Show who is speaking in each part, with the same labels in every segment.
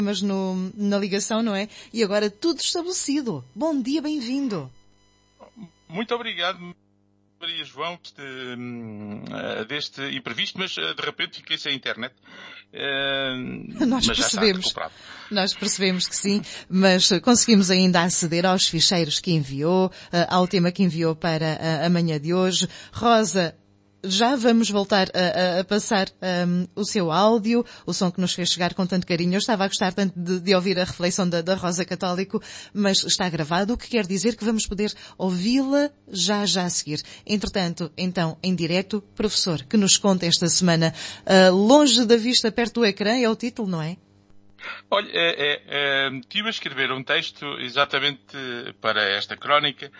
Speaker 1: na ligação, não é? E agora tudo estabelecido. Bom dia, bem-vindo.
Speaker 2: Muito obrigado, Maria João, deste imprevisto, mas de repente fiquei sem internet.
Speaker 1: Nós
Speaker 2: mas
Speaker 1: percebemos.
Speaker 2: Já está recuperado.
Speaker 1: Nós percebemos que sim, mas conseguimos ainda aceder aos ficheiros que enviou, ao tema que enviou para a manhã de hoje. Rosa, já vamos voltar a passar o seu áudio, o som que nos fez chegar com tanto carinho. Eu estava a gostar tanto de ouvir a reflexão da Rosa Católico, mas está gravado, o que quer dizer que vamos poder ouvi-la já a seguir. Entretanto, então, em direto, professor, que nos conta esta semana, longe da vista, perto do ecrã, é o título, não é?
Speaker 2: Olha, estive a escrever um texto exatamente para esta crónica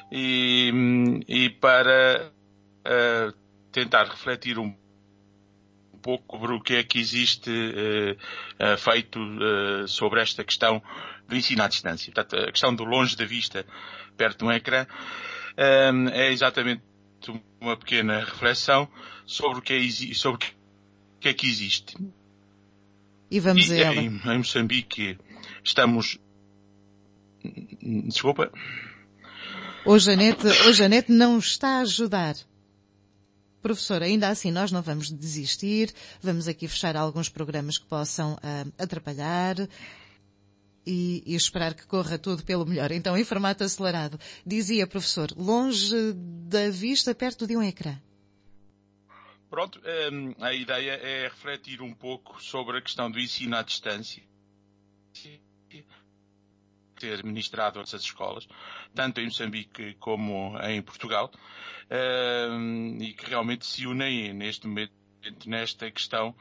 Speaker 2: e para tentar refletir um pouco sobre o que é que existe feito sobre esta questão do ensino à distância. Portanto, a questão do longe da vista, perto de um ecrã, é exatamente uma pequena reflexão sobre o que é que existe.
Speaker 1: E vamos a ela.
Speaker 2: Em Moçambique estamos... Desculpa.
Speaker 1: Hoje a net não está a ajudar. Professor, ainda assim nós não vamos desistir, vamos aqui fechar alguns programas que possam atrapalhar e esperar que corra tudo pelo melhor. Então, em formato acelerado, dizia, professor, longe da vista, perto de um ecrã.
Speaker 2: Pronto, a ideia é refletir um pouco sobre a questão do ensino à distância, ter ministrado essas escolas, tanto em Moçambique como em Portugal, e que realmente se unem neste momento nesta questão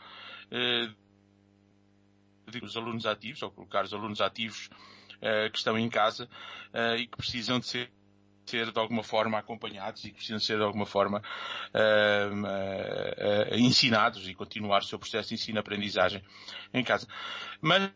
Speaker 2: dos alunos ativos, ou colocar os alunos ativos que estão em casa e que precisam de ser de alguma forma acompanhados e que precisam ser de alguma forma ensinados e continuar o seu processo de ensino-aprendizagem em casa. Mas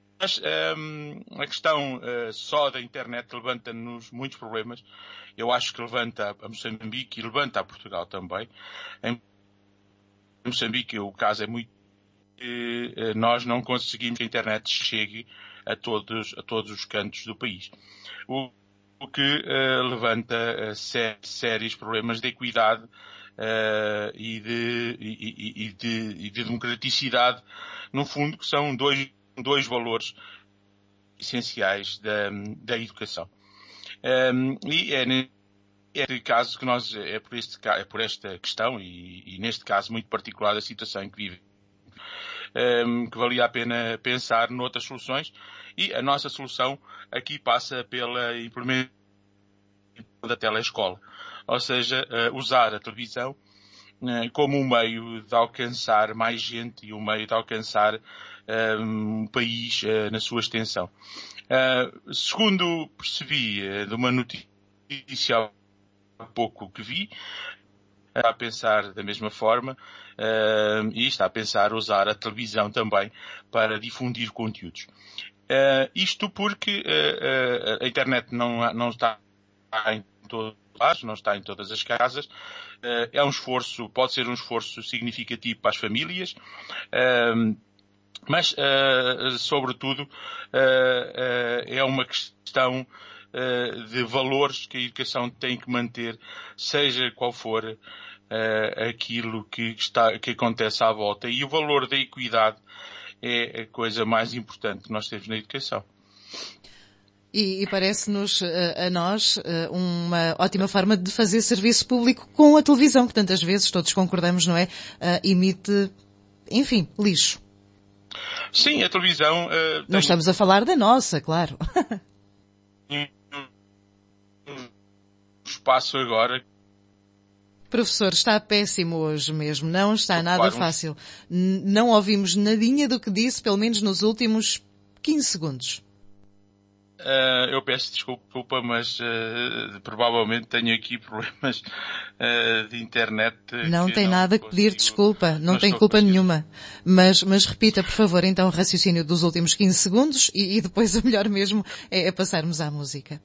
Speaker 2: a questão só da internet levanta-nos muitos problemas. Eu acho que levanta a Moçambique e levanta a Portugal também. Em Moçambique o caso é muito que nós não conseguimos que a internet chegue a todos os cantos do país. O que levanta sérios problemas de equidade e de democraticidade, no fundo, que são dois valores essenciais da educação. E é neste caso que nós, é por esta questão e neste caso muito particular da situação em que vive, que valia a pena pensar noutras soluções, e a nossa solução aqui passa pela implementação da telescola, ou seja, usar a televisão como um meio de alcançar mais gente e um meio de alcançar um país na sua extensão. Segundo percebi de uma notícia há pouco que vi, está a pensar da mesma forma e está a pensar usar a televisão também para difundir conteúdos. Isto porque a internet não está em todos os lados, não está em todas as casas. É um esforço, pode ser um esforço significativo para as famílias, mas sobretudo é uma questão de valores que a educação tem que manter, seja qual for aquilo que acontece à volta. E o valor da equidade é a coisa mais importante que nós temos na educação.
Speaker 1: E parece-nos a nós uma ótima forma de fazer serviço público com a televisão, que tantas vezes, todos concordamos, não é? Emite, enfim, lixo.
Speaker 2: Sim, a televisão...
Speaker 1: Não estamos a falar da nossa, claro.
Speaker 2: Espaço agora.
Speaker 1: Professor, está péssimo hoje mesmo, não está nada fácil. Não ouvimos nadinha do que disse, pelo menos nos últimos 15 segundos.
Speaker 2: Eu peço desculpa, mas provavelmente tenho aqui problemas de internet.
Speaker 1: Não tem nada que pedir desculpa, não tem culpa nenhuma. Mas repita, por favor, então o raciocínio dos últimos 15 segundos e depois o melhor mesmo é passarmos à música.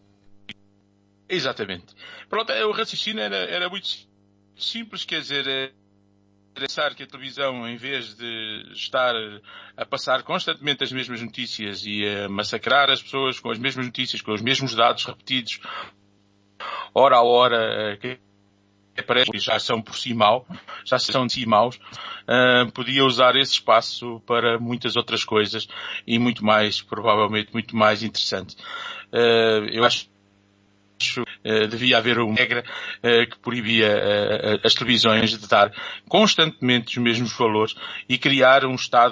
Speaker 2: Exatamente. Pronto, o raciocínio era muito simples, quer dizer, pensar que a televisão, em vez de estar a passar constantemente as mesmas notícias e a massacrar as pessoas com as mesmas notícias, com os mesmos dados repetidos, hora a hora, que aparecem e já são por si maus, podia usar esse espaço para muitas outras coisas e muito mais, provavelmente, muito mais interessante. Eu acho devia haver uma regra que proibia as televisões de dar constantemente os mesmos valores e criar um Estado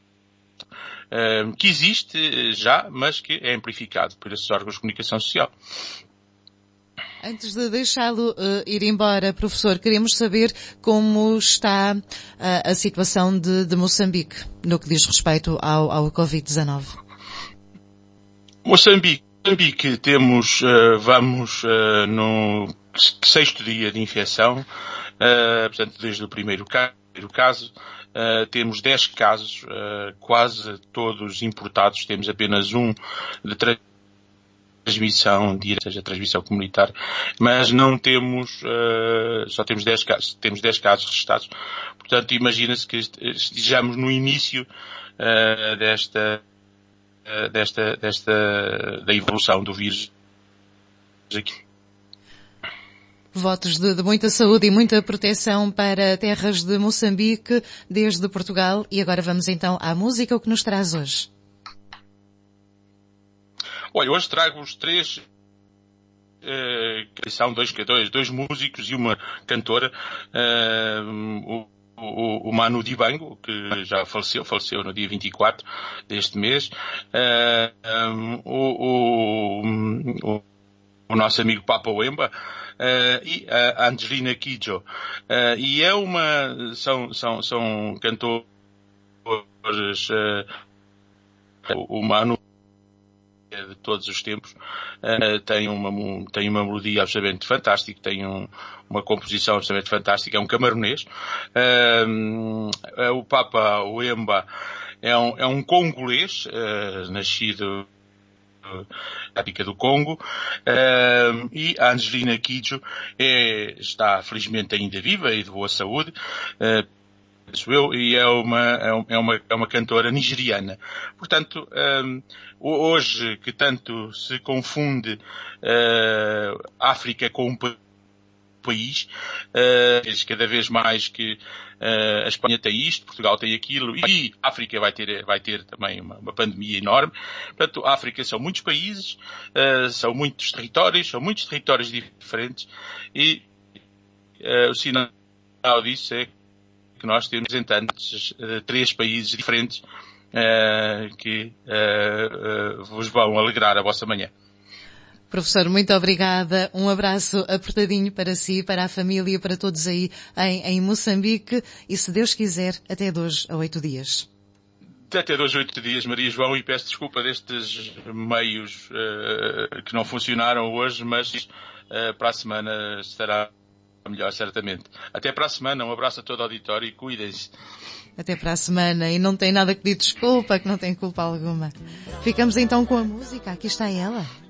Speaker 2: que existe já, mas que é amplificado por esses órgãos de comunicação social.
Speaker 1: Antes de deixá-lo ir embora, professor, queremos saber como está a situação de Moçambique no que diz respeito ao Covid-19.
Speaker 2: Moçambique, vamos no 6º dia de infecção, portanto, desde o primeiro caso, temos 10 casos, quase todos importados, temos apenas um de transmissão direta, seja transmissão comunitária, mas não temos, só temos 10 casos, temos 10 casos registados. Portanto, imagina-se que estejamos no início da evolução do vírus aqui.
Speaker 1: Votos de muita saúde e muita proteção para terras de Moçambique, desde Portugal. E agora vamos então à música, o que nos traz hoje.
Speaker 2: Olha, hoje trago-vos três, que são dois músicos e uma cantora, o Manu Dibango, que já faleceu no dia 24 deste mês, o nosso amigo Papa Wemba, e a Angelina Kidjo. E são cantores, o Manu de todos os tempos, tem uma melodia absolutamente fantástica, tem uma composição absolutamente fantástica, é um camaronês. O Papa Wemba é um congolês, nascido na África do Congo, e a Angelina Kidjo está felizmente ainda viva e de boa saúde, e é uma cantora nigeriana. Portanto, hoje que tanto se confunde África com um país, cada vez mais que a Espanha tem isto, Portugal tem aquilo, e a África vai ter também uma pandemia enorme. Portanto, a África são muitos países, são muitos territórios diferentes, e o sinal disso é que nós temos representantes de 3 países diferentes que vos vão alegrar a vossa manhã.
Speaker 1: Professor, muito obrigada. Um abraço apertadinho para si, para a família, para todos aí em Moçambique e, se Deus quiser, até 2 a 8 dias.
Speaker 2: Até 2 a 8 dias, Maria João, e peço desculpa destes meios que não funcionaram hoje, mas para a semana estará melhor, certamente. Até para a semana, um abraço a todo o auditório e cuidem-se.
Speaker 1: Até para a semana, e não tem nada que pedir desculpa, que não tem culpa alguma. Ficamos então com a música, aqui está ela.